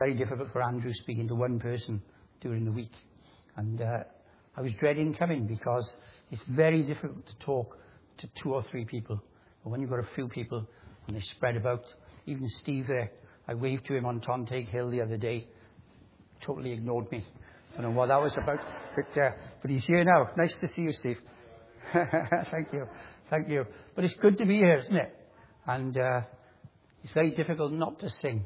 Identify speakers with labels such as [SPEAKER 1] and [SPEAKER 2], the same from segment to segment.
[SPEAKER 1] very difficult for Andrew speaking to one person during the week. And I was dreading coming because it's very difficult to talk to 2 or 3 people. But when you've got a few people and they spread about, even Steve there, I waved to him on Tontague Hill the other day, totally ignored me. I don't know what that was about, but he's here now. Nice to see you, Steve. Thank you. But it's good to be here, isn't it? And it's very difficult not to sing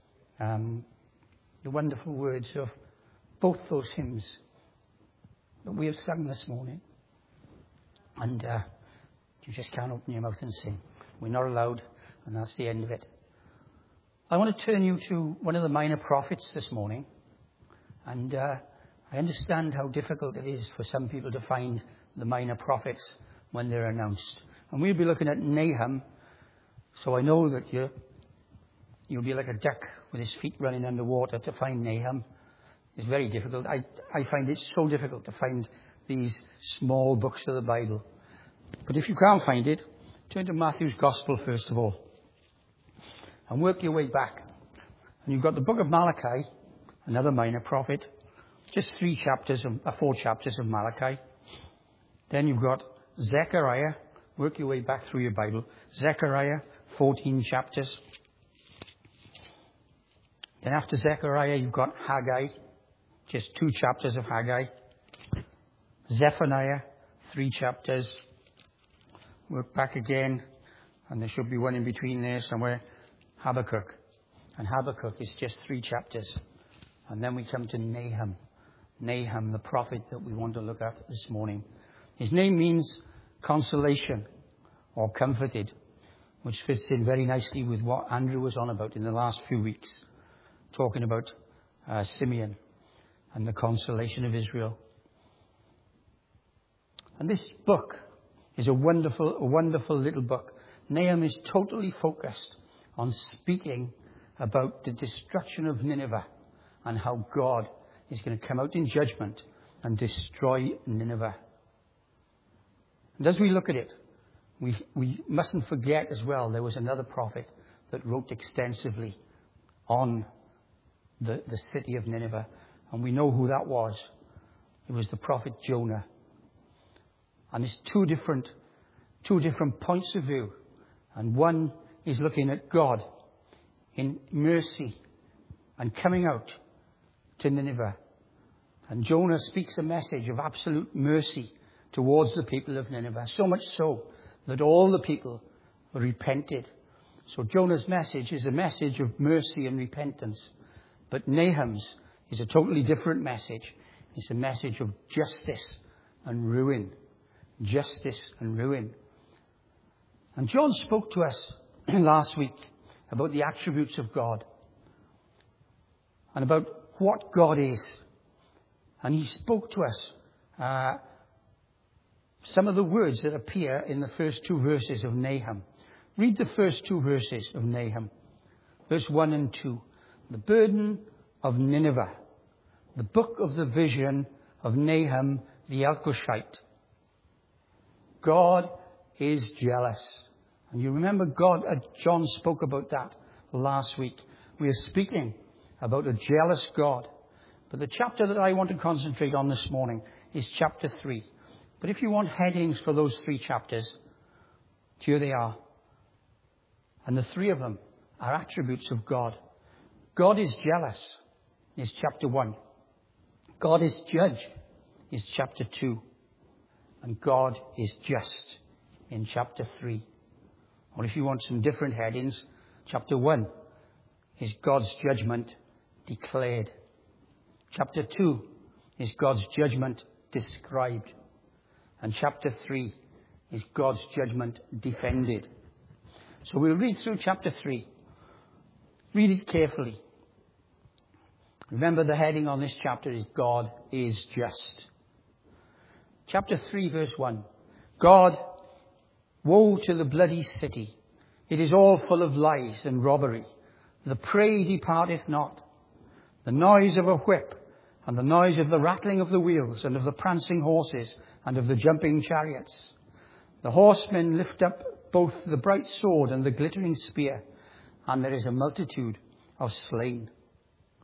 [SPEAKER 1] the wonderful words of both those hymns that we have sung this morning. And you just can't open your mouth and sing. We're not allowed, and that's the end of it. I want to turn you to one of the minor prophets this morning. And I understand how difficult it is for some people to find the minor prophets when they're announced. And we'll be looking at Nahum. So I know that you'll be like a duck with his feet running underwater to find Nahum. It's very difficult. I find it so difficult to find these small books of the Bible. But if you can't find it, turn to Matthew's Gospel first of all. And work your way back. And you've got the book of Malachi, another minor prophet. Just 4 chapters of Malachi. Then you've got Zechariah. Work your way back through your Bible. Zechariah, 14 chapters. Then after Zechariah, you've got Haggai. Just 2 chapters of Haggai. Zephaniah, 3 chapters. Work back again. And there should be one in between there somewhere. Habakkuk. And Habakkuk is just 3 chapters. And then we come to Nahum. Nahum, the prophet that we want to look at this morning. His name means consolation or comforted, which fits in very nicely with what Andrew was on about in the last few weeks, talking about Simeon and the consolation of Israel. And this book is a wonderful little book. Nahum is totally focused on speaking about the destruction of Nineveh and how God is going to come out in judgment and destroy Nineveh. And as we look at it, we mustn't forget as well, there was another prophet that wrote extensively on the city of Nineveh. And we know who that was. It was the prophet Jonah. And it's two different points of view. And one is looking at God in mercy and coming out to Nineveh. And Jonah speaks a message of absolute mercy towards the people of Nineveh. So much so that all the people repented. So Jonah's message is a message of mercy and repentance. But Nahum's is a totally different message. It's a message of justice and ruin. Justice and ruin. And John spoke to us last week about the attributes of God and about what God is. And he spoke to us some of the words that appear in the first 2 verses of Nahum. Read the first 2 verses of Nahum. Verse 1 and 2. The burden of Nineveh. The book of the vision of Nahum the Elkoshite. God is jealous. And you remember John spoke about that last week. We are speaking about a jealous God. But the chapter that I want to concentrate on this morning is chapter 3. But if you want headings for those 3 chapters, here they are. And the 3 of them are attributes of God. God is jealous is chapter 1. God is judge is chapter 2. And God is just in chapter 3. Or if you want some different headings, chapter 1 is God's judgment declared. Chapter 2 is God's judgment described. And chapter 3 is God's judgment defended. So we'll read through chapter 3. Read it carefully. Remember, the heading on this chapter is God is just. Chapter 3, verse 1. God, woe to the bloody city. It is all full of lies and robbery. The prey departeth not. The noise of a whip, and the noise of the rattling of the wheels, and of the prancing horses, and of the jumping chariots. The horsemen lift up both the bright sword and the glittering spear, and there is a multitude of slain.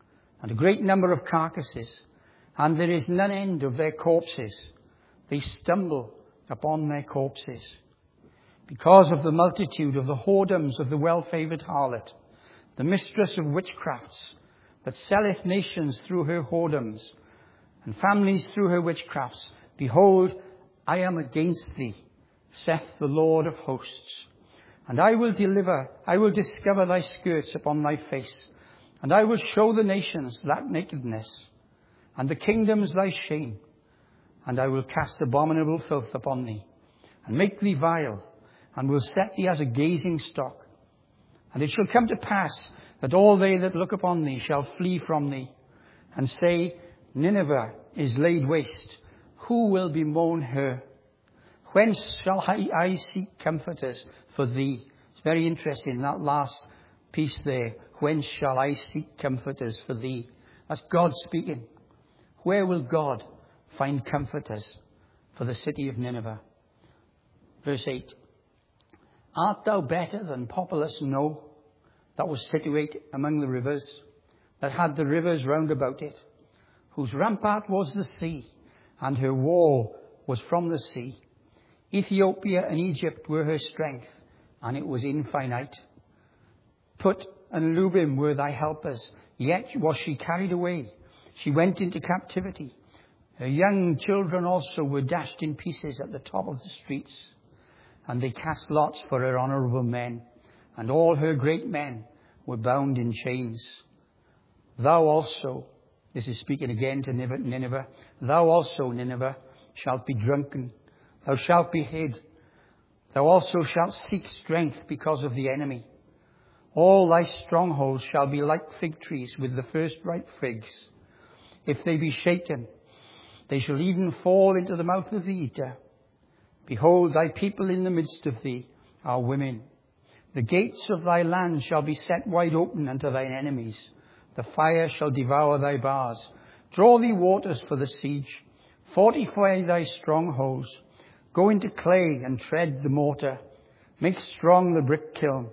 [SPEAKER 1] and a great number of carcasses, and there is none end of their corpses. They stumble upon their corpses. Because of the multitude of the whoredoms of the well-favoured harlot, the mistress of witchcrafts, that selleth nations through her whoredoms, and families through her witchcrafts. Behold, I am against thee, saith the Lord of hosts. And I will discover thy skirts upon thy face, and I will show the nations that nakedness, and the kingdoms thy shame. And I will cast abominable filth upon thee, and make thee vile, and will set thee as a gazing stock. And it shall come to pass that all they that look upon thee shall flee from thee, and say, Nineveh is laid waste. Who will bemoan her? Whence shall I seek comforters for thee? It's very interesting, that last piece there. Whence shall I seek comforters for thee? That's God speaking. Where will God find comforters for the city of Nineveh? Verse 8. Art thou better than populous No, that was situate among the rivers, that had the rivers round about it, whose rampart was the sea, and her wall was from the sea? Ethiopia and Egypt were her strength, and it was infinite. Put and Lubim were thy helpers, yet was she carried away. She went into captivity. Her young children also were dashed in pieces at the top of the streets, and they cast lots for her honourable men, and all her great men were bound in chains. Thou also, this is speaking again to Nineveh, thou also, Nineveh, shalt be drunken, thou shalt be hid, thou also shalt seek strength because of the enemy. All thy strongholds shall be like fig trees with the first ripe figs. If they be shaken, they shall even fall into the mouth of the eater. Behold, thy people in the midst of thee are women. The gates of thy land shall be set wide open unto thine enemies. The fire shall devour thy bars. Draw thee waters for the siege. Fortify thy strongholds. Go into clay and tread the mortar. Make strong the brick kiln.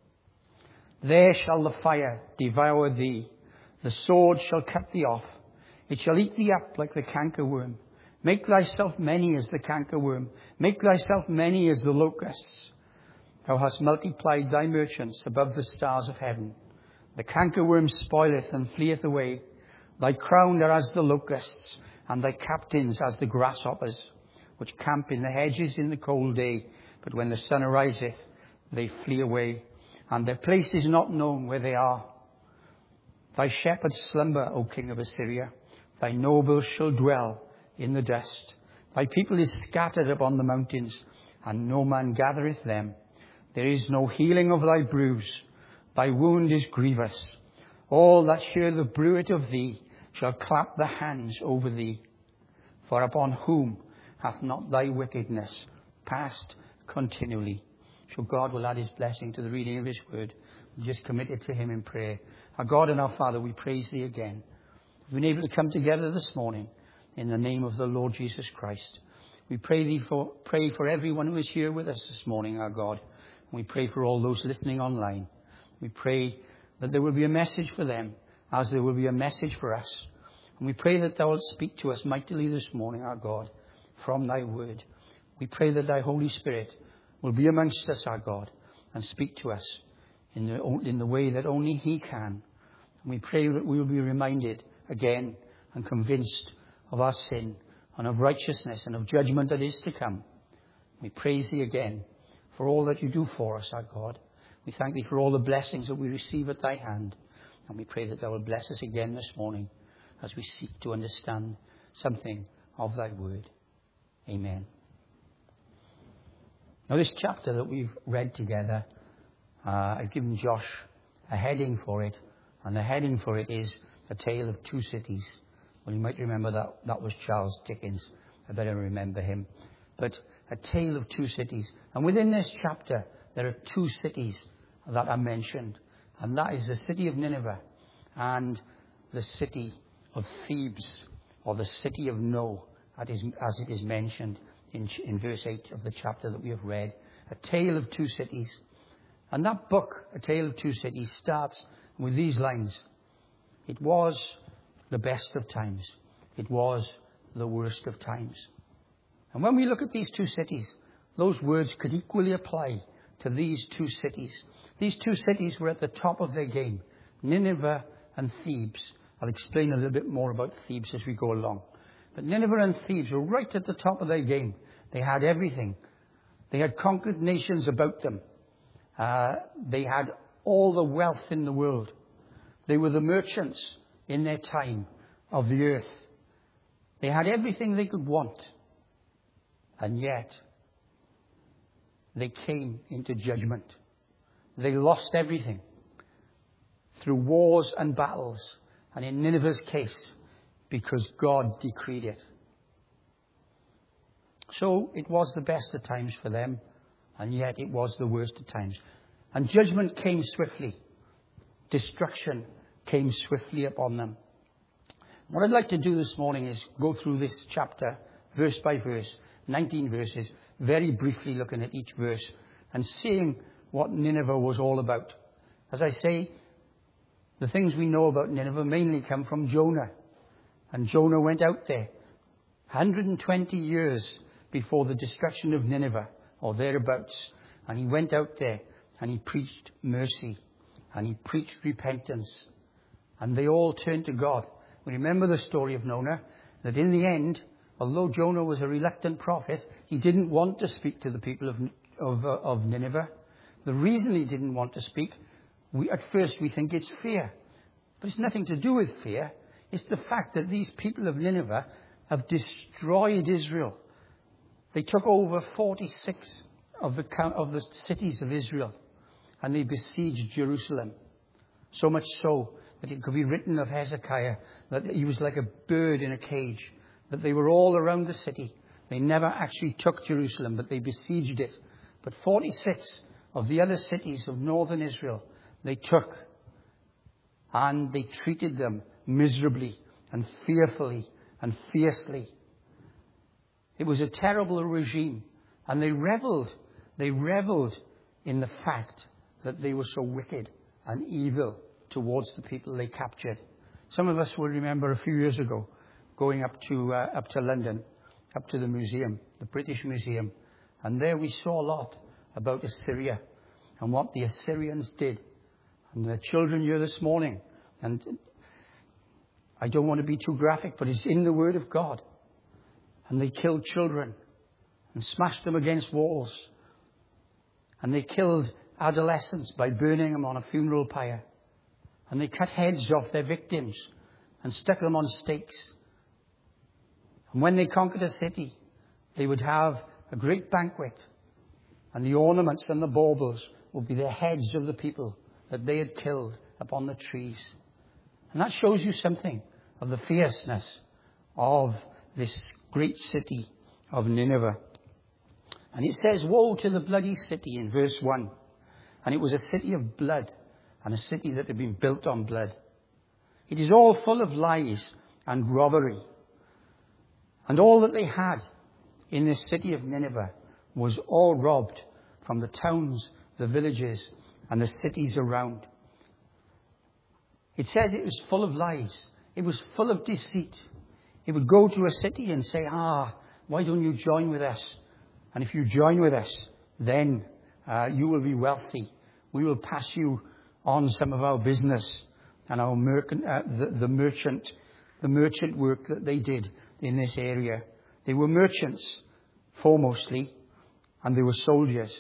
[SPEAKER 1] There shall the fire devour thee. The sword shall cut thee off. It shall eat thee up like the cankerworm. Make thyself many as the cankerworm. Make thyself many as the locusts. Thou hast multiplied thy merchants above the stars of heaven. The cankerworm spoileth and fleeth away. Thy crown are as the locusts, and thy captains as the grasshoppers, which camp in the hedges in the cold day. But when the sun ariseth, they flee away, and their place is not known where they are. Thy shepherds slumber, O king of Assyria. Thy nobles shall dwell in the dust. Thy people is scattered upon the mountains, and no man gathereth them. There is no healing of thy bruise. Thy wound is grievous. All that hear the bruit of thee shall clap their hands over thee. For upon whom hath not thy wickedness passed continually? So God will add his blessing to the reading of his word. We just commit it to him in prayer. Our God and our Father, we praise thee again. We've been able to come together this morning in the name of the Lord Jesus Christ. We pray for everyone who is here with us this morning, our God. And we pray for all those listening online. We pray that there will be a message for them as there will be a message for us. And we pray that thou wilt speak to us mightily this morning, our God, from thy word. We pray that thy Holy Spirit will be amongst us, our God, and speak to us in the way that only he can. And we pray that we will be reminded again and convinced of our sin and of righteousness and of judgment that is to come. We praise thee again for all that you do for us, our God. We thank thee for all the blessings that we receive at thy hand. And we pray that thou will bless us again this morning as we seek to understand something of thy word. Amen. Now this chapter that we've read together, I've given Josh a heading for it. And the heading for it is A Tale of Two Cities. Well, you might remember that was Charles Dickens. I better remember him. But A Tale of Two Cities. And within this chapter, there are two cities that are mentioned. And that is the city of Nineveh and the city of Thebes, or the city of No, as it is mentioned in verse 8 of the chapter that we have read. A Tale of Two Cities. And that book, A Tale of Two Cities, starts with these lines. It was the best of times. It was the worst of times. And when we look at these two cities, those words could equally apply to these two cities. These two cities were at the top of their game, Nineveh and Thebes. I'll explain a little bit more about Thebes as we go along. But Nineveh and Thebes were right at the top of their game. They had everything. They had conquered nations about them. They had all the wealth in the world. They were the merchants in their time of the earth. They had everything they could want. And yet, they came into judgment. They lost everything through wars and battles. And in Nineveh's case, because God decreed it. So it was the best of times for them, and yet it was the worst of times. And judgment came swiftly. Destruction came swiftly upon them. What I'd like to do this morning is go through this chapter, verse by verse, 19 verses, very briefly looking at each verse and seeing what Nineveh was all about. As I say, the things we know about Nineveh mainly come from Jonah. And Jonah went out there 120 years before the destruction of Nineveh, or thereabouts. And he went out there and he preached mercy and he preached repentance. And they all turned to God. We remember the story of Jonah, that in the end, although Jonah was a reluctant prophet, he didn't want to speak to the people of Nineveh. The reason he didn't want to speak, at first we think it's fear. But it's nothing to do with fear. It's the fact that these people of Nineveh have destroyed Israel. They took over 46 of the cities of Israel, and they besieged Jerusalem. So much so that it could be written of Hezekiah that he was like a bird in a cage, that they were all around the city. They never actually took Jerusalem, but they besieged it. But 46 of the other cities of northern Israel, they took, and they treated them miserably and fearfully and fiercely. It was a terrible regime, and they reveled in the fact that they were so wicked and evil towards the people they captured. Some of us will remember a few years ago going up to London, up to the museum, the British Museum, and there we saw a lot about Assyria and what the Assyrians did. And the children here this morning, and I don't want to be too graphic, but it's in the Word of God. And they killed children and smashed them against walls. And they killed adolescents by burning them on a funeral pyre. And they cut heads off their victims and stuck them on stakes. And when they conquered a city, they would have a great banquet. And the ornaments and the baubles would be the heads of the people that they had killed upon the trees. And that shows you something of the fierceness of this great city of Nineveh. And it says, woe to the bloody city in verse 1. And it was a city of blood, and a city that had been built on blood. It is all full of lies and robbery. And all that they had in this city of Nineveh was all robbed from the towns, the villages, and the cities around. It says it was full of lies. It was full of deceit. It would go to a city and say, why don't you join with us? And if you join with us, then you will be wealthy. We will pass you on some of our business and our the merchant work that they did in this area. They were merchants, foremostly, and they were soldiers.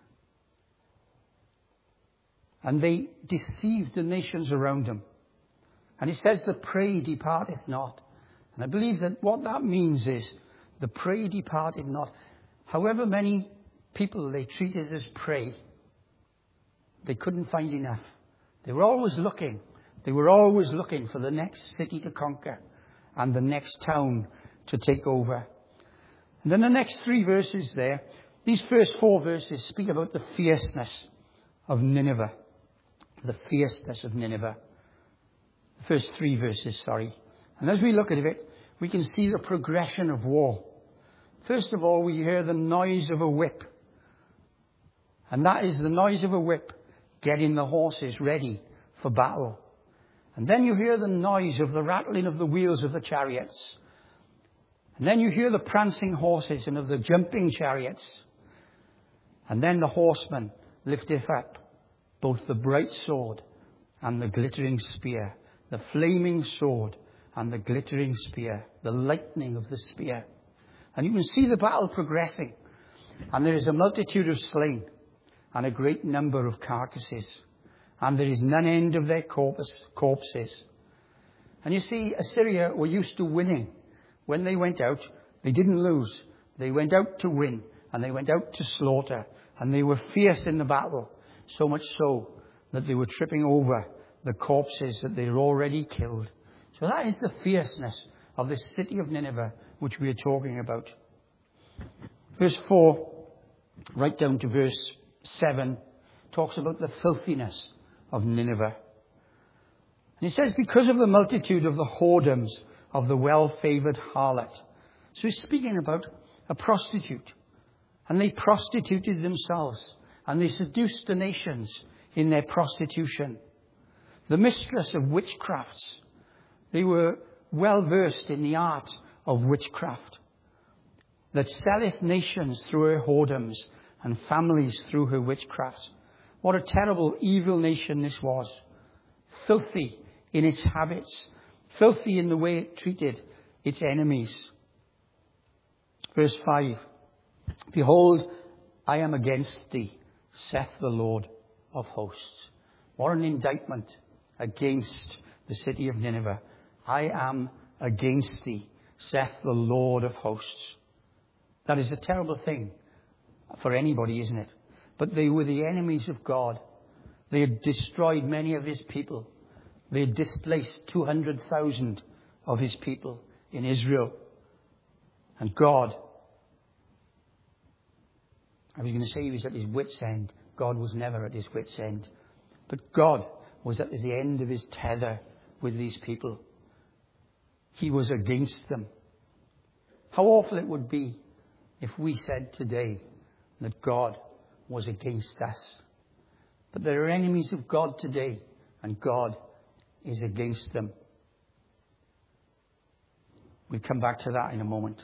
[SPEAKER 1] And they deceived the nations around them. And it says, the prey departeth not. And I believe that what that means is, the prey departed not. However many people they treated as prey, they couldn't find enough. They were always looking. They were always looking for the next city to conquer and the next town to take over. And then the next 3 verses there, these first 4 verses speak about the fierceness of Nineveh. The fierceness of Nineveh. The first 3 verses, And as we look at it, we can see the progression of war. First of all, we hear the noise of a whip. And that is the noise of a whip getting the horses ready for battle. And then you hear the noise of the rattling of the wheels of the chariots. And then you hear the prancing horses and of the jumping chariots. And then the horseman lifteth up both the bright sword and the glittering spear, the flaming sword and the glittering spear, the lightning of the spear. And you can see the battle progressing. And there is a multitude of slain and a great number of carcasses. And there is none end of their corpses. And you see, Assyria were used to winning. When they went out, they didn't lose. They went out to win, and they went out to slaughter. And they were fierce in the battle, so much so that they were tripping over the corpses that they had already killed. So that is the fierceness of this city of Nineveh, which we are talking about. Verse 4, right down to verse 7, talks about the filthiness of Nineveh. And it says, because of the multitude of the whoredoms of the well-favoured harlot. So he's speaking about a prostitute. And they prostituted themselves. And they seduced the nations in their prostitution. The mistress of witchcrafts. They were well versed in the art of witchcraft. That selleth nations through her whoredoms and families through her witchcrafts. What a terrible, evil nation this was. Filthy in its habits. Filthy in the way it treated its enemies. Verse 5. Behold, I am against thee, saith the Lord of hosts. What an indictment against the city of Nineveh. I am against thee, saith the Lord of hosts. That is a terrible thing for anybody, isn't it? But they were the enemies of God. They had destroyed many of his people. They had displaced 200,000 of his people in Israel. And God, I was going to say he was at his wit's end. God was never at his wit's end. But God was at the end of his tether with these people. He was against them. How awful it would be if we said today that God was against us. But there are enemies of God today, and God is against them. We'll come back to that in a moment.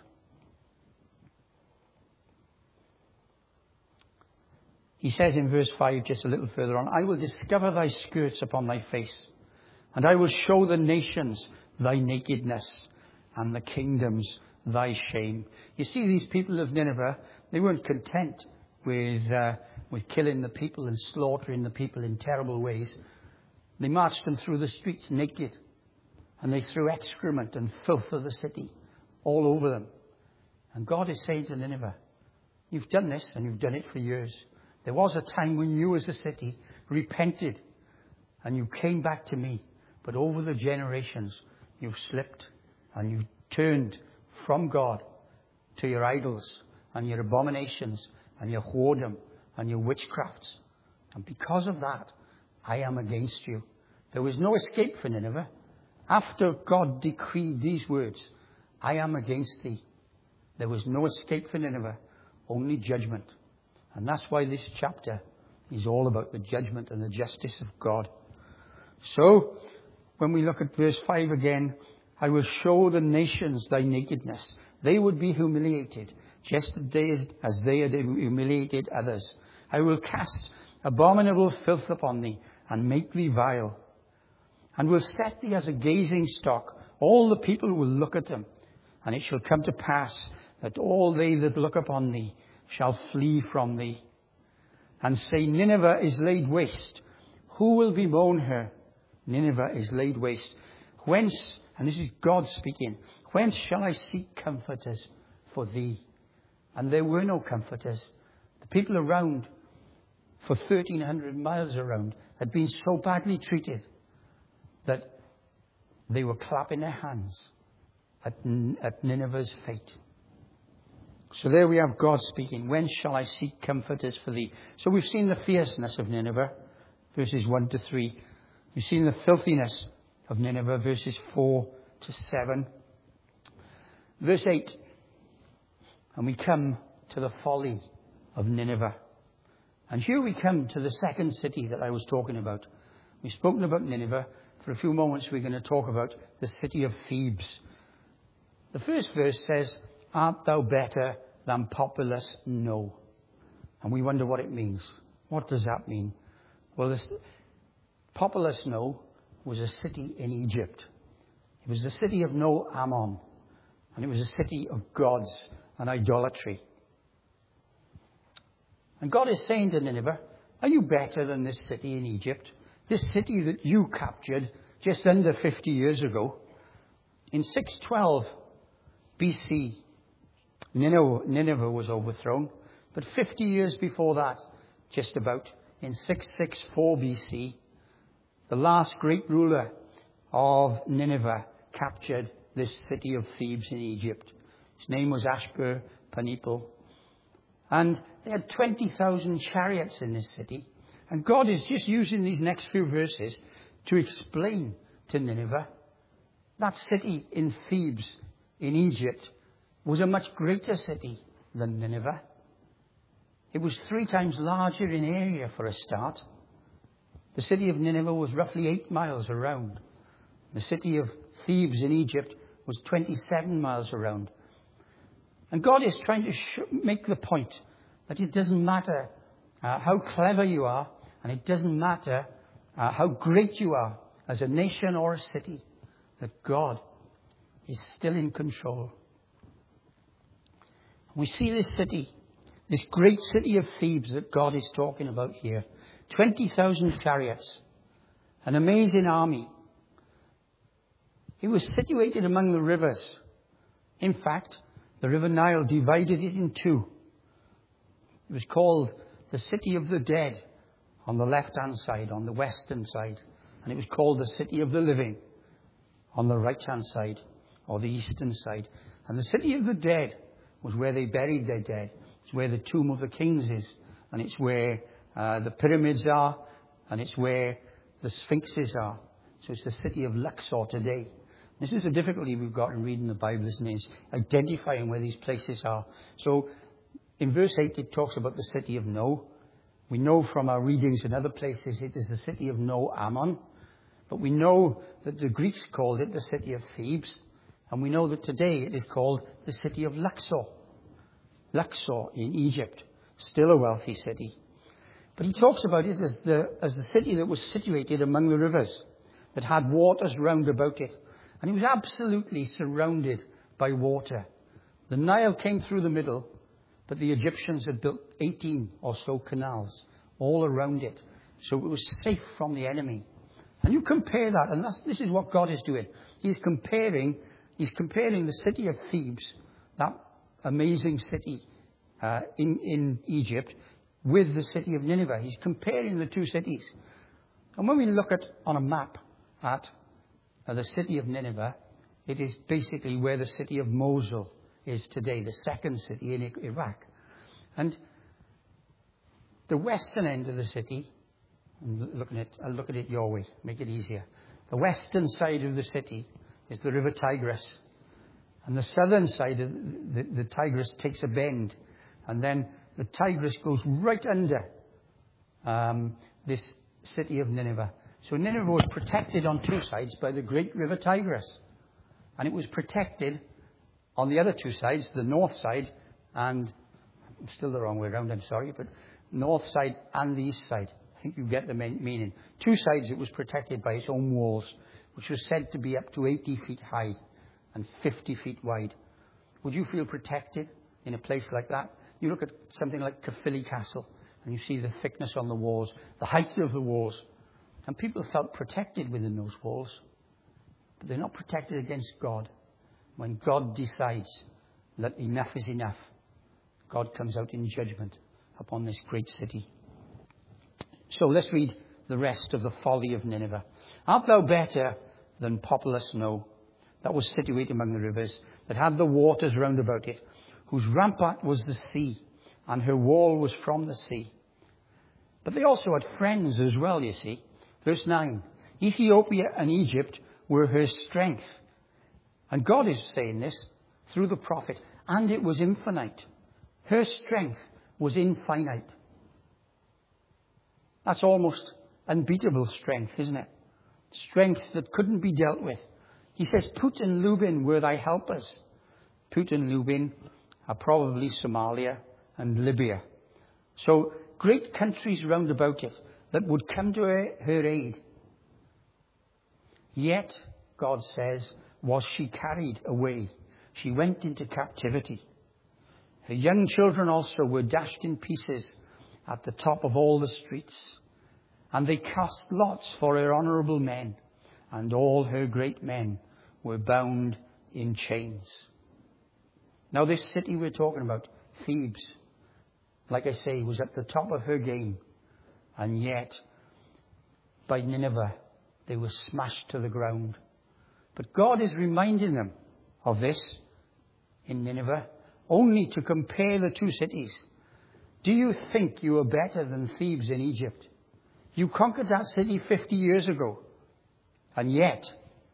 [SPEAKER 1] He says in verse 5, just a little further on, I will discover thy skirts upon thy face, and I will show the nations thy nakedness, and the kingdoms thy shame. You see, these people of Nineveh, they weren't content with killing the people and slaughtering the people in terrible ways. They marched them through the streets naked, and they threw excrement and filth of the city all over them. And God is saying to Nineveh, you've done this, and you've done it for years. There was a time when you as a city repented and you came back to me. But over the generations, you've slipped and you've turned from God to your idols and your abominations and your whoredom and your witchcrafts. And because of that, I am against you. There was no escape for Nineveh. After God decreed these words, I am against thee, there was no escape for Nineveh, only judgment. And that's why this chapter is all about the judgment and the justice of God. So, when we look at verse 5 again, I will show the nations thy nakedness. They would be humiliated, just as they had humiliated others. I will cast abominable filth upon thee, and make thee vile. And will set thee as a gazing stock. All the people will look at them. And it shall come to pass that all they that look upon thee shall flee from thee, and say, Nineveh is laid waste. Who will bemoan her? Nineveh is laid waste. Whence, and this is God speaking, whence shall I seek comforters for thee? And there were no comforters. The people around, for 1,300 miles around, had been so badly treated that they were clapping their hands at Nineveh's fate. So there we have God speaking. When shall I seek comforters for thee? So we've seen the fierceness of Nineveh, verses 1 to 3. We've seen the filthiness of Nineveh, verses 4 to 7. Verse 8. And we come to the folly of Nineveh. And here we come to the second city that I was talking about. We've spoken about Nineveh. for a few moments we're going to talk about the city of Thebes. The first verse says, art thou better than populous No? And we wonder what it means. What does that mean? Well, this populous No was a city in Egypt. It was the city of No Ammon. And it was a city of gods and idolatry. And God is saying to Nineveh, are you better than this city in Egypt? This city that you captured just under 50 years ago. In 612 BC, Nineveh was overthrown. But 50 years before that, just about, in 664 BC, the last great ruler of Nineveh captured this city of Thebes in Egypt. His name was Ashurbanipal. And they had 20,000 chariots in this city. And God is just using these next few verses to explain to Nineveh that city in Thebes in Egypt was a much greater city than Nineveh. It was 3 times larger in area for a start. The city of Nineveh was roughly 8 miles around. The city of Thebes in Egypt was 27 miles around. And God is trying to make the point that it doesn't matter how clever you are, and it doesn't matter how great you are as a nation or a city, that God is still in control. We see this city, this great city of Thebes that God is talking about here. 20,000 chariots, an amazing army. It was situated among the rivers. In fact, the River Nile divided it in 2. It was called the City of the Dead on the left-hand side, on the western side. And it was called the City of the Living on the right-hand side, or the eastern side. And the City of the Dead was where they buried their dead. It's where the tomb of the kings is. And it's where the pyramids are. And it's where the sphinxes are. So it's the city of Luxor today. This is a difficulty we've got in reading the Bible, isn't it? It's identifying where these places are. So in verse 8 it talks about the city of No. We know from our readings in other places it is the city of No Ammon. But we know that the Greeks called it the city of Thebes. And we know that today it is called the city of Luxor. Luxor in Egypt. Still a wealthy city. But he talks about it as the city that was situated among the rivers, that had waters round about it. And it was absolutely surrounded by water. The Nile came through the middle, but the Egyptians had built 18 or so canals all around it. So it was safe from the enemy. And you compare that, and this is what God is doing. He's comparing the city of Thebes, that amazing city in Egypt, with the city of Nineveh. He's comparing the 2 cities. And when we look on a map at the city of Nineveh, it is basically where the city of Mosul is today, the second city in Iraq. And the western end of the city, I'll look at it your way, make it easier. The western side of the city is the river Tigris. And the southern side of the Tigris takes a bend. And then the Tigris goes right under this city of Nineveh. So Nineveh was protected on 2 sides by the great river Tigris. And it was protected on the other 2 sides, the north side and, still the wrong way around, I'm sorry, but north side and the east side. I think you get the meaning. 2 sides it was protected by its own walls, which was said to be up to 80 feet high and 50 feet wide. Would you feel protected in a place like that? You look at something like Caerphilly Castle and you see the thickness on the walls, the height of the walls. And people felt protected within those walls. But they're not protected against God. When God decides that enough is enough, God comes out in judgment upon this great city. So let's read the rest of the folly of Nineveh. Art thou better than populous No, that was situated among the rivers, that had the waters round about it, whose rampart was the sea, and her wall was from the sea. But they also had friends as well, you see. Verse 9, Ethiopia and Egypt were her strength. And God is saying this through the prophet. And it was infinite. Her strength was infinite. That's almost unbeatable strength, isn't it? strength that couldn't be dealt with. He says, Put and Lubin were thy helpers. Put and Lubin are probably Somalia and Libya. So great countries round about it that would come to her aid. Yet, God says, was she carried away. She went into captivity. Her young children also were dashed in pieces at the top of all the streets. And they cast lots for her honourable men, and all her great men were bound in chains. Now this city we're talking about, Thebes, like I say, was at the top of her game. And yet, by Nineveh, they were smashed to the ground. But God is reminding them of this in Nineveh, only to compare the two cities. Do you think you are better than Thebes in Egypt? You conquered that city 50 years ago. And yet,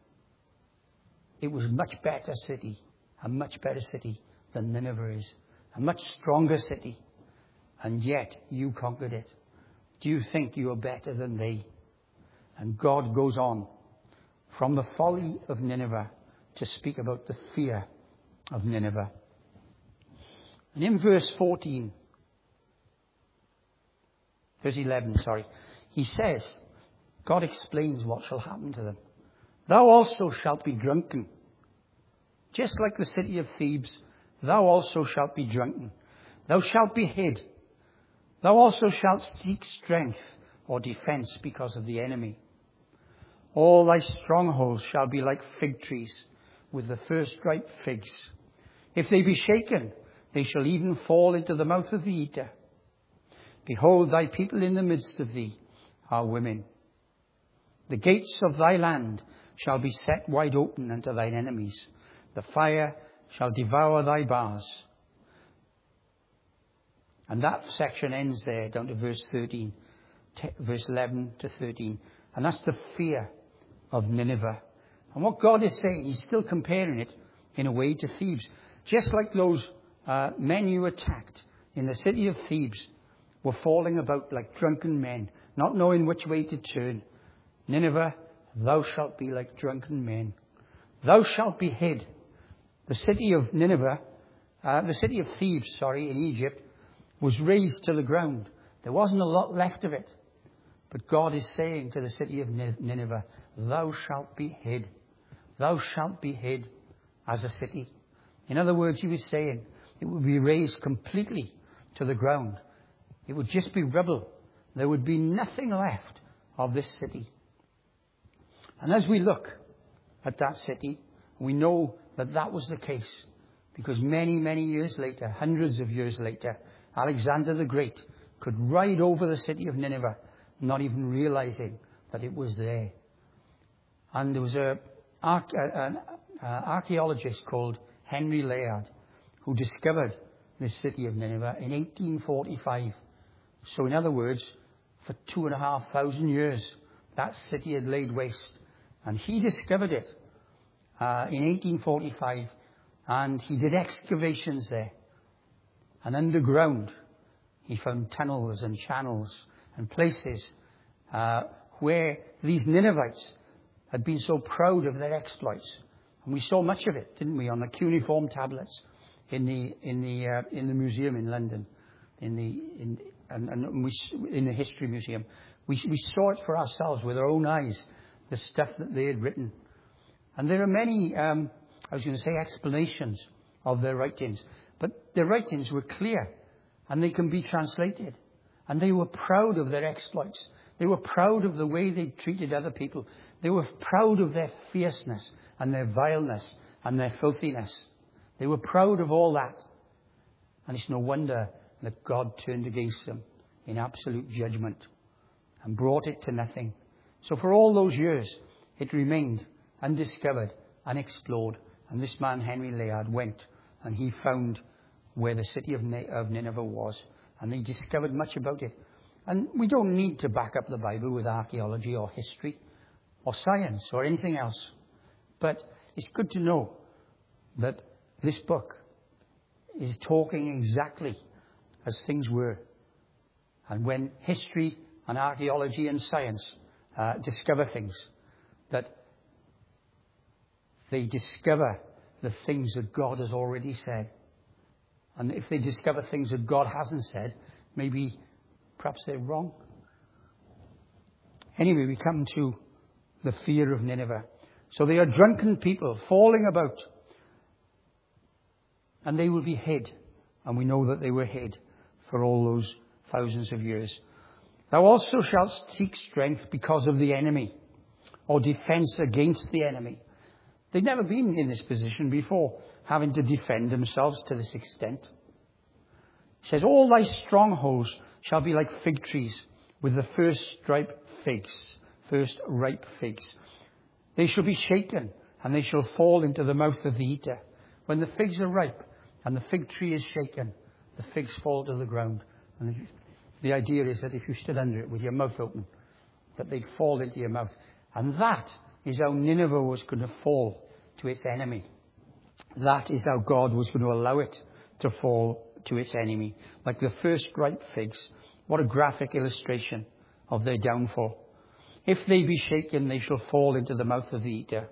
[SPEAKER 1] it was a much better city than Nineveh is. A much stronger city. And yet, you conquered it. Do you think you are better than they? And God goes on from the folly of Nineveh to speak about the fear of Nineveh. And in verse 11, he says, God explains what shall happen to them. Thou also shalt be drunken. Just like the city of Thebes, thou also shalt be drunken. Thou shalt be hid. Thou also shalt seek strength or defense because of the enemy. All thy strongholds shall be like fig trees with the first ripe figs. If they be shaken, they shall even fall into the mouth of the eater. Behold, thy people in the midst of thee are women. The gates of thy land shall be set wide open unto thine enemies. The fire shall devour thy bars. And that section ends there down to verse 13, verse 11 to 13. And that's the fear of Nineveh. And what God is saying, he's still comparing it in a way to Thebes. Just like those men you attacked in the city of Thebes were falling about like drunken men, not knowing which way to turn. Nineveh, thou shalt be like drunken men. Thou shalt be hid. The city of Thebes, in Egypt, was razed to the ground. There wasn't a lot left of it. But God is saying to the city of Nineveh, thou shalt be hid. Thou shalt be hid as a city. In other words, he was saying it would be razed completely to the ground. It would just be rubble. There would be nothing left of this city. And as we look at that city, we know that that was the case. Because many, many years later, hundreds of years later, Alexander the Great could ride over the city of Nineveh, not even realizing that it was there. And there was an archaeologist called Henry Layard who discovered this city of Nineveh in 1845. So in other words, for 2,500 years, that city had laid waste. And he discovered it in 1845, and he did excavations there. And underground, he found tunnels and channels and places where these Ninevites had been so proud of their exploits. And we saw much of it, didn't we, on the cuneiform tablets in the museum in London, in the History Museum. We saw it for ourselves with our own eyes, the stuff that they had written. And there are many, explanations of their writings. But their writings were clear, and they can be translated. And they were proud of their exploits. They were proud of the way they treated other people. They were proud of their fierceness and their vileness and their filthiness. They were proud of all that. And it's no wonder that God turned against them in absolute judgment and brought it to nothing. So for all those years, it remained undiscovered, unexplored. And this man, Henry Layard, went and he found where the city of Nineveh was. And he discovered much about it. And we don't need to back up the Bible with archaeology or history or science or anything else. But it's good to know that this book is talking exactly as things were. And when history and archaeology and science discover things, that they discover the things that God has already said. And if they discover things that God hasn't said, perhaps they're wrong. Anyway, we come to the fear of Nineveh. So they are drunken people falling about, and they will be hid. And we know that they were hid for all those thousands of years. Thou also shalt seek strength because of the enemy, or defense against the enemy. They've never been in this position before, having to defend themselves to this extent. It says, all thy strongholds shall be like fig trees with the first ripe figs. They shall be shaken, and they shall fall into the mouth of the eater. When the figs are ripe, and the fig tree is shaken, the figs fall to the ground. And the idea is that if you stood under it with your mouth open, that they'd fall into your mouth. And that is how Nineveh was going to fall to its enemy. That is how God was going to allow it to fall to its enemy. Like the first ripe figs. What a graphic illustration of their downfall. If they be shaken, they shall fall into the mouth of the eater.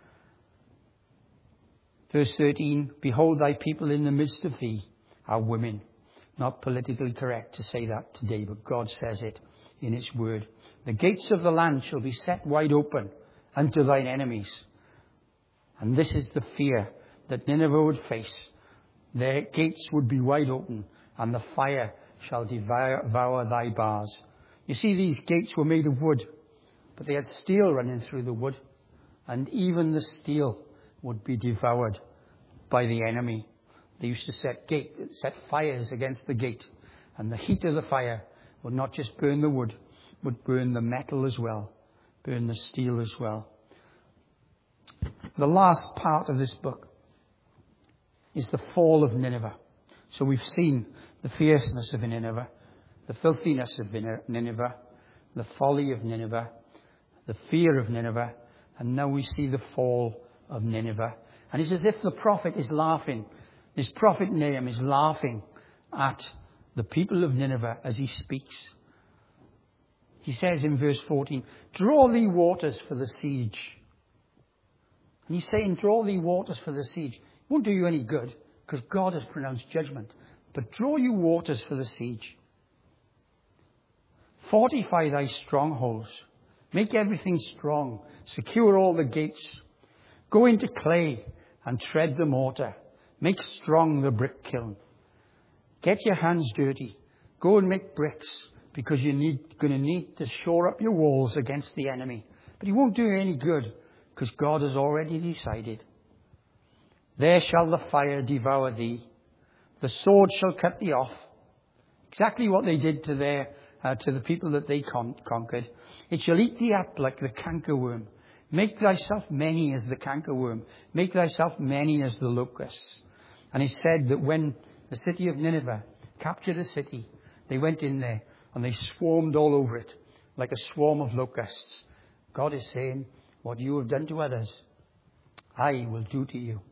[SPEAKER 1] Verse 13, behold, thy people in the midst of thee are women. Not politically correct to say that today, but God says it in his word. The gates of the land shall be set wide open unto thine enemies. And this is the fear that Nineveh would face. Their gates would be wide open, and the fire shall devour thy bars. You see, these gates were made of wood, but they had steel running through the wood, and even the steel would be devoured by the enemy. They used to set fires against the gate, and the heat of the fire would not just burn the wood, would burn the metal as well, burn the steel as well. The last part of this book is the fall of Nineveh. So we've seen the fierceness of Nineveh, the filthiness of Nineveh, the folly of Nineveh, the fear of Nineveh, and now we see the fall of Nineveh. And it's as if the prophet is laughing. This prophet Nahum is laughing at the people of Nineveh as he speaks. He says in verse 14, draw thee waters for the siege. And he's saying, draw thee waters for the siege. It won't do you any good, because God has pronounced judgment. But draw you waters for the siege. Fortify thy strongholds. Make everything strong. Secure all the gates. Go into clay and tread the mortar. Make strong the brick kiln. Get your hands dirty. Go and make bricks, because you're going to need to shore up your walls against the enemy. But it won't do you any good, because God has already decided. There shall the fire devour thee. The sword shall cut thee off. Exactly what they did to the people that they conquered. It shall eat thee up like the cankerworm. Make thyself many as the cankerworm. Make thyself many as the locusts. And he said that when the city of Nineveh captured a city, they went in there and they swarmed all over it like a swarm of locusts. God is saying, what you have done to others, I will do to you.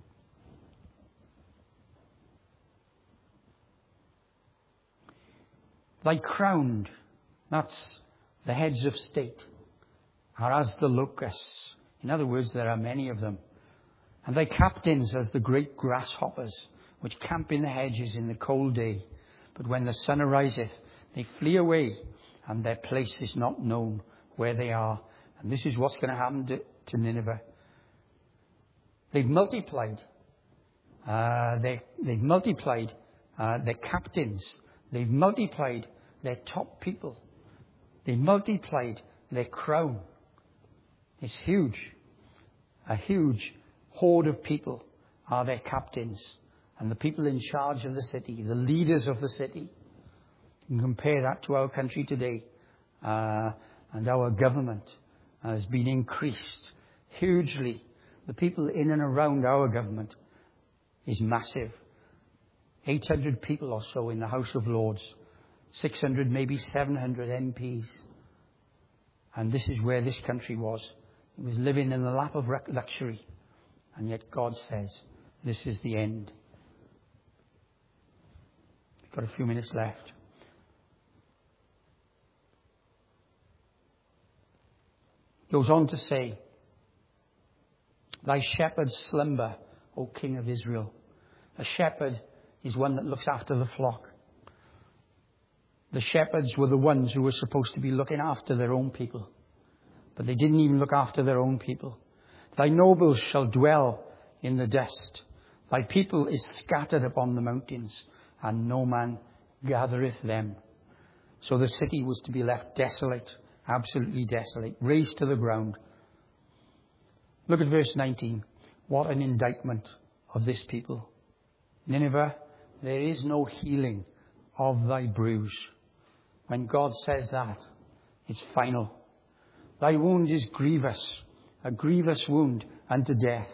[SPEAKER 1] Thy crowned, that's the heads of state, are as the locusts. In other words, there are many of them. And thy captains as the great grasshoppers, which camp in the hedges in the cold day. But when the sun ariseth, they flee away, and their place is not known where they are. And this is what's going to happen to Nineveh. They've multiplied. They've multiplied their captains. They've multiplied their top people. They multiplied their crown. It's huge. A huge horde of people are their captains. And the people in charge of the city, the leaders of the city. You can compare that to our country today. And our government has been increased hugely. The people in and around our government is massive. 800 people or so in the House of Lords. 600, maybe 700 MPs. And this is where this country was. It was living in the lap of luxury. And yet God says, this is the end. We've got a few minutes left. Goes on to say, Thy shepherds slumber, O King of Israel. A shepherd is one that looks after the flock. The shepherds were the ones who were supposed to be looking after their own people. But they didn't even look after their own people. Thy nobles shall dwell in the dust. Thy people is scattered upon the mountains, and no man gathereth them. So the city was to be left desolate, absolutely desolate, razed to the ground. Look at verse 19. What an indictment of this people. Nineveh, there is no healing of thy bruise. When God says that, it's final. Thy wound is grievous, a grievous wound unto death.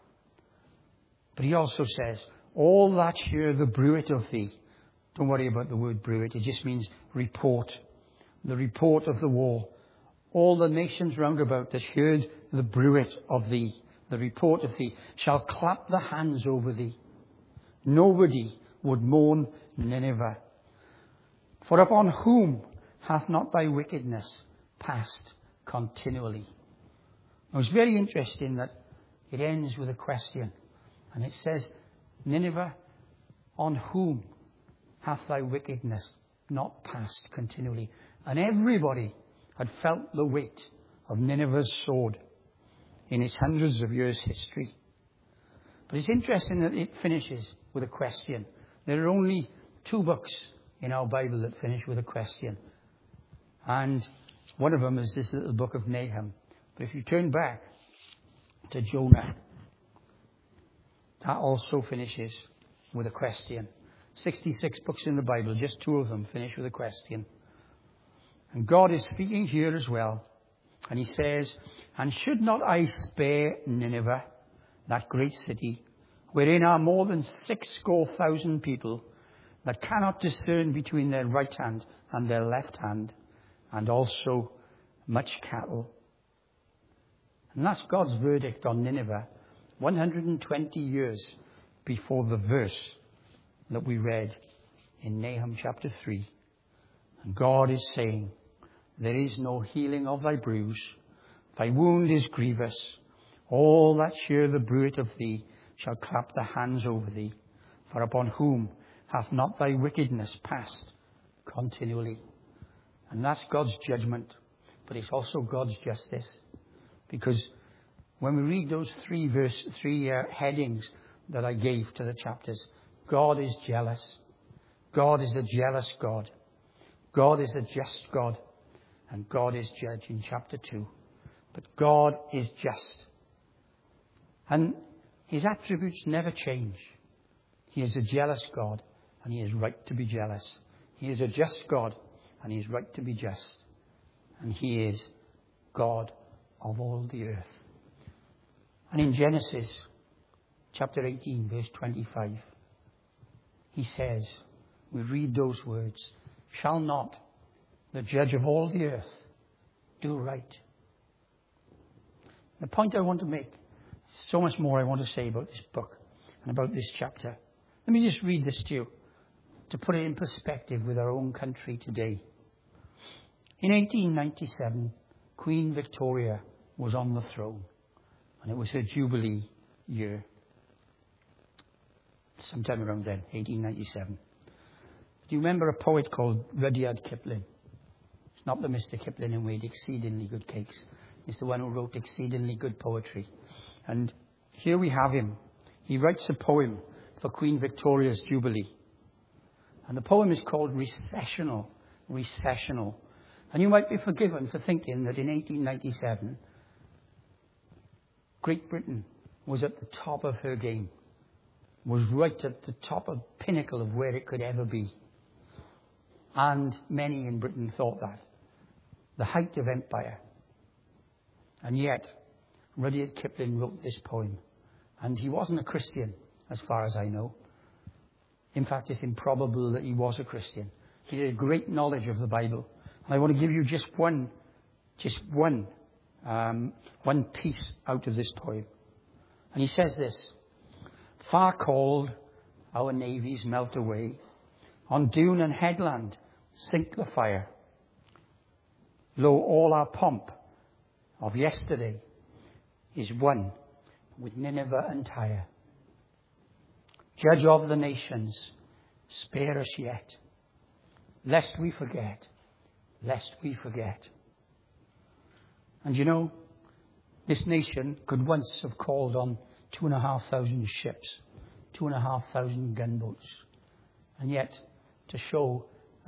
[SPEAKER 1] But he also says, all that hear the bruit of thee. Don't worry about the word bruit. It just means report. The report of the war. All the nations round about that heard the bruit of thee, the report of thee, shall clap the hands over thee. Nobody would mourn Nineveh. For upon whom hath not thy wickedness passed continually? Now it's very interesting that it ends with a question. And it says, Nineveh, on whom hath thy wickedness not passed continually? And everybody had felt the weight of Nineveh's sword in its hundreds of years' history. But it's interesting that it finishes with a question. There are only 2 books in our Bible that finish with a question. And one of them is this little book of Nahum. But if you turn back to Jonah, that also finishes with a question. 66 books in the Bible, just 2 of them finish with a question. And God is speaking here as well. And he says, and should not I spare Nineveh, that great city, wherein are more than 60,000 people that cannot discern between their right hand and their left hand, and also much cattle. And that's God's verdict on Nineveh, 120 years before the verse that we read in Nahum chapter 3. And God is saying, there is no healing of thy bruise. Thy wound is grievous. All that hear the bruit of thee shall clap their hands over thee. For upon whom hath not thy wickedness passed continually? And that's God's judgment. But it's also God's justice. Because when we read those 3 headings that I gave to the chapters, God is jealous. God is a jealous God. God is a just God. And God is judge in chapter 2. But God is just. And his attributes never change. He is a jealous God, and he is right to be jealous. He is a just God, and he is right to be just. And he is God of all the earth. And in Genesis chapter 18, verse 25, he says, we read those words, shall not the judge of all the earth do right? The point I want to make, so much more I want to say about this book and about this chapter. Let me just read this to you to put it in perspective with our own country today. In 1897, Queen Victoria was on the throne, and it was her Jubilee year. Sometime around then, 1897. Do you remember a poet called Rudyard Kipling? It's not the Mr. Kipling who made exceedingly good cakes. It's the one who wrote exceedingly good poetry. And here we have him. He writes a poem for Queen Victoria's Jubilee. And the poem is called Recessional. Recessional. And you might be forgiven for thinking that in 1897, Great Britain was at the top of her game. Was right at the top of pinnacle of where it could ever be. And many in Britain thought that. The height of empire. And yet, Rudyard Kipling wrote this poem. And he wasn't a Christian, as far as I know. In fact, it's improbable that he was a Christian. He had a great knowledge of the Bible. And I want to give you just one piece out of this poem. And he says this, far cold our navies melt away, on dune and headland sink the fire. Lo, all our pomp of yesterday is one with Nineveh and Tyre. Judge of the nations, spare us yet, lest we forget, lest we forget. And you know, this nation could once have called on 2,500 ships, 2,500 gunboats, and yet to show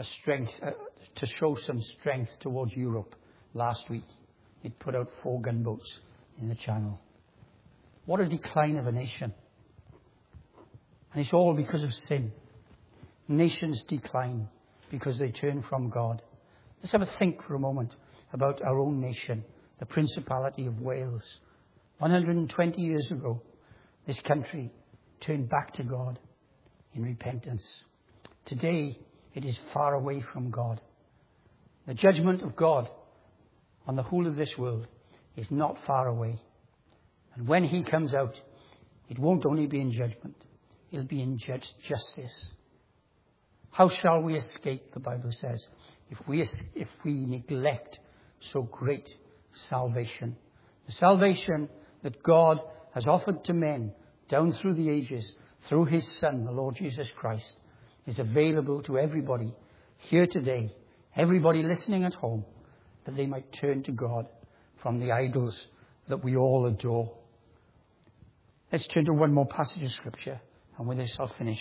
[SPEAKER 1] some strength towards Europe last week, it put out 4 gunboats in the Channel. What a decline of a nation. And it's all because of sin. Nations decline because they turn from God. Let's have a think for a moment about our own nation, the Principality of Wales. 120 years ago, this country turned back to God in repentance. Today, it is far away from God. The judgment of God on the whole of this world is not far away. And when he comes out, it won't only be in judgment, it'll be in justice. How shall we escape, the Bible says, if we neglect so great salvation? The salvation that God has offered to men down through the ages, through his Son, the Lord Jesus Christ, is available to everybody here today, everybody listening at home, that they might turn to God from the idols that we all adore. Let's turn to one more passage of Scripture, and with this I'll finish.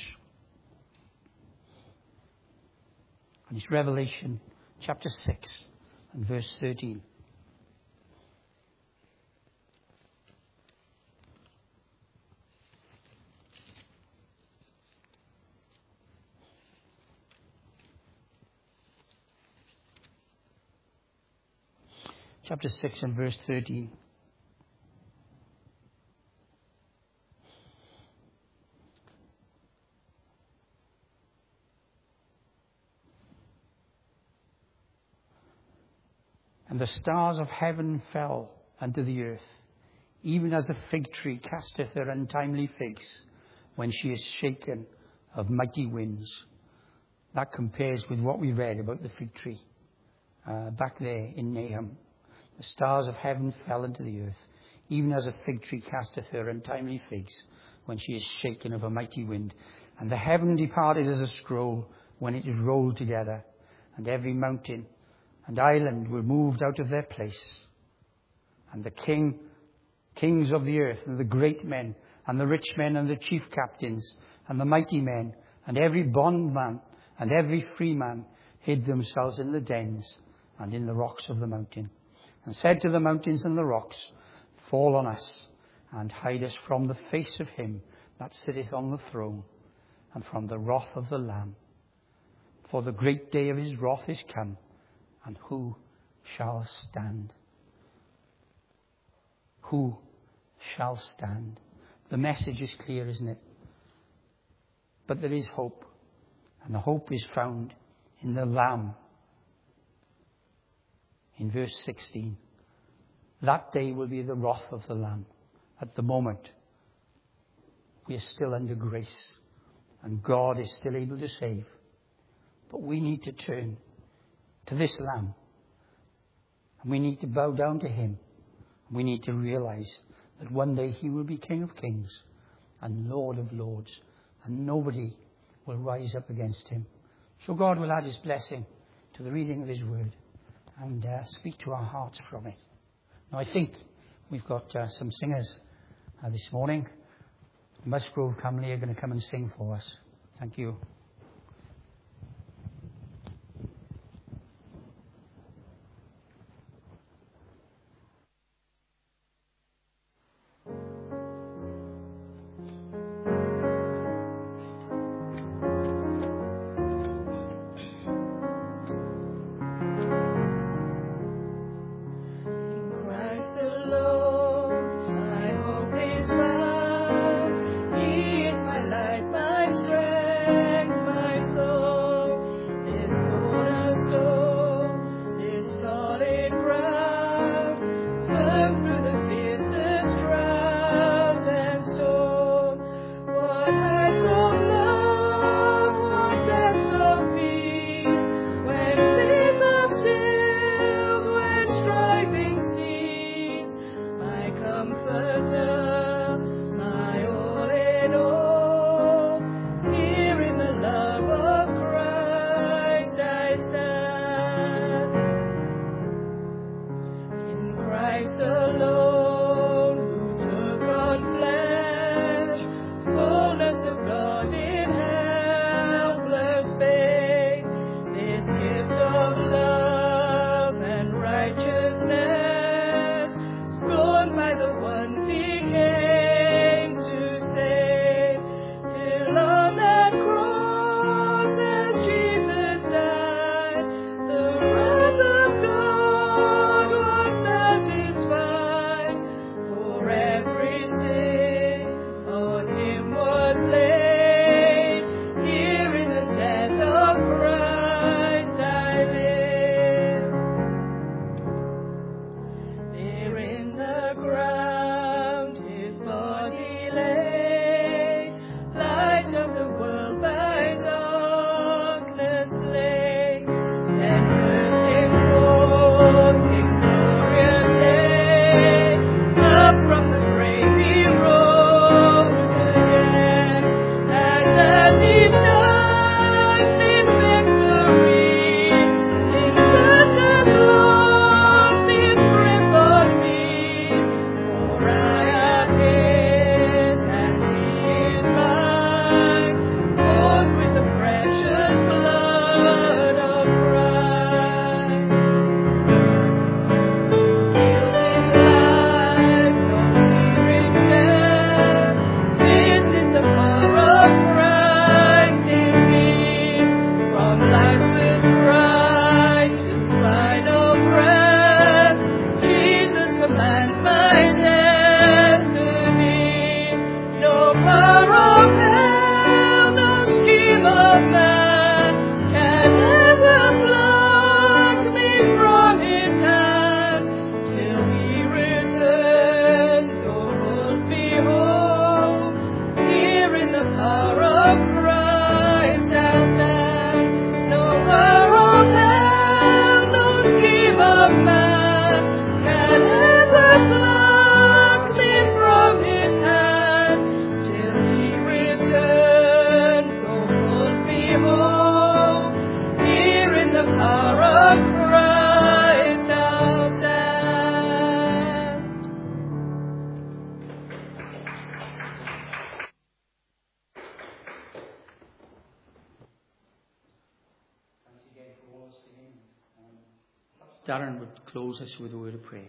[SPEAKER 1] And it's Revelation chapter 6 and verse 13. Chapter 6 and verse 13. And the stars of heaven fell unto the earth, even as a fig tree casteth her untimely figs when she is shaken of mighty winds. That compares with what we read about the fig tree back there in Nahum. The stars of heaven fell into the earth, even as a fig tree casteth her untimely figs when she is shaken of a mighty wind. And the heaven departed as a scroll when it is rolled together, and every mountain and island were moved out of their place. And the kings of the earth, and the great men, and the rich men, and the chief captains, and the mighty men, and every bondman, and every free man, hid themselves in the dens, and in the rocks of the mountain, and said to the mountains and the rocks, Fall on us, and hide us from the face of him that sitteth on the throne, and from the wrath of the Lamb. For the great day of his wrath is come, and who shall stand? Who shall stand? The message is clear, isn't it? But there is hope, and the hope is found in the Lamb. In verse 16, that day will be the wrath of the Lamb. At the moment, we are still under grace, and God is still able to save. But we need to turn to this Lamb, and we need to bow down to him. We need to realize that one day he will be King of Kings and Lord of Lords, and nobody will rise up against him. So God will add his blessing to the reading of his word and speak to our hearts from it. Now I think we've got some singers this morning. Musgrove family are going to come and sing for us. Thank you.
[SPEAKER 2] He is my light, my strength. of Christ shall stand. No power of hell, no scheme of man can ever pluck me from his hand. Till he returns, so put me home. Here in the power of Christ I'll stand.
[SPEAKER 1] Thanks again for all singing. Darren would close us with a word of prayer.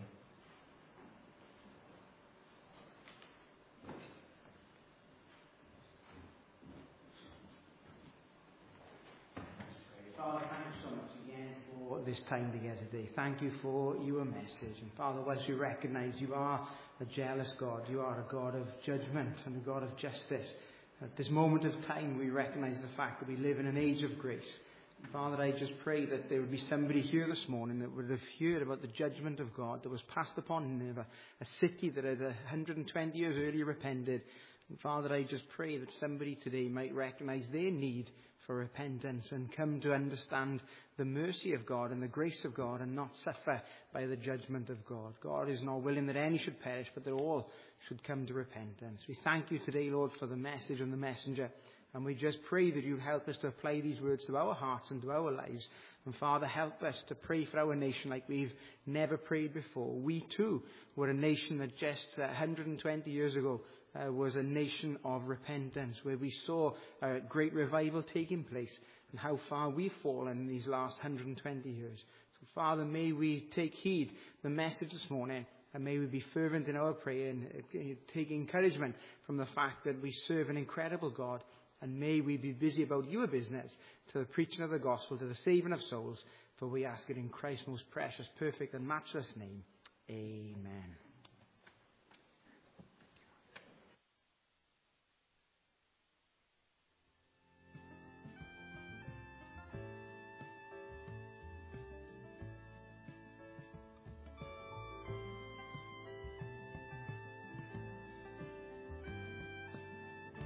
[SPEAKER 3] Father, thank you so much again for this time together today. Thank you for your message. And Father, whilst we recognise you are a jealous God, you are a God of judgment and a God of justice. At this moment of time, we recognise the fact that we live in an age of grace. Father, I just pray that there would be somebody here this morning that would have heard about the judgment of God that was passed upon Nineveh, a city that had 120 years earlier repented. And Father, I just pray that somebody today might recognise their need for repentance and come to understand the mercy of God and the grace of God and not suffer by the judgment of God. God is not willing that any should perish, but that all should come to repentance. We thank you today, Lord, for the message and the messenger. And we just pray that you help us to apply these words to our hearts and to our lives. And Father, help us to pray for our nation like we've never prayed before. We too were a nation that just 120 years ago was a nation of repentance, where we saw a great revival taking place, and how far we've fallen in these last 120 years. So Father, may we take heed the message this morning, and may we be fervent in our prayer and take encouragement from the fact that we serve an incredible God. And may we be busy about your business, to the preaching of the gospel, to the saving of souls. For we ask it in Christ's most precious, perfect and matchless name. Amen.